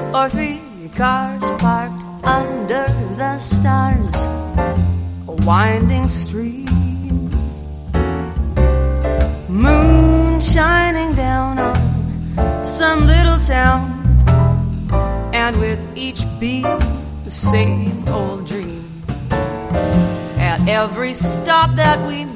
or 3 cars parked under the stars, a winding street, moon shining down on some little town, and with each beat the same old dream. At every stop that we